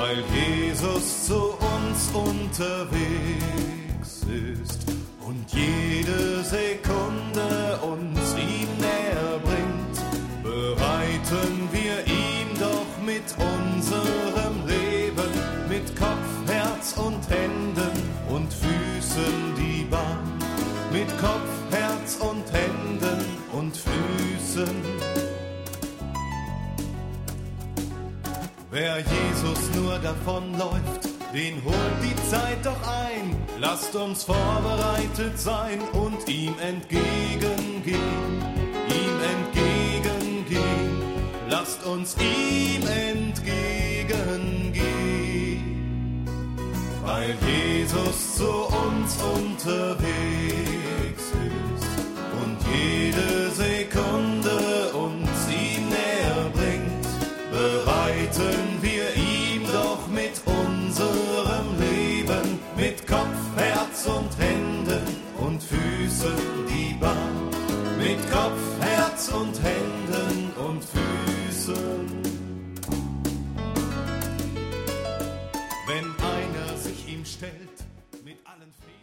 weil Jesus zu uns unterwegs ist und jede Sekunde uns ihm näher bringt, bereiten wir ihm doch mit unserem Leben, mit Kopf, Herz und Händen und Füßen die Bahn. Mit Kopf, Herz und Händen und Füßen. Wer Jesus nur davonläuft, den holt die Zeit doch ein. Lasst uns vorbereitet sein und ihm entgegengehen. Ihm entgegengehen. Lasst uns ihm entgegengehen. Weil Jesus zu uns unterwegs ist und jede Sekunde uns ihm näher bringt, bereiten wir ihm doch mit unserem Leben, mit Kopf, Herz und Händen und Füßen die Bahn. Mit Kopf, Herz und Händen und Füßen. Wenn einer sich ihm stellt, mit allen Fehlern.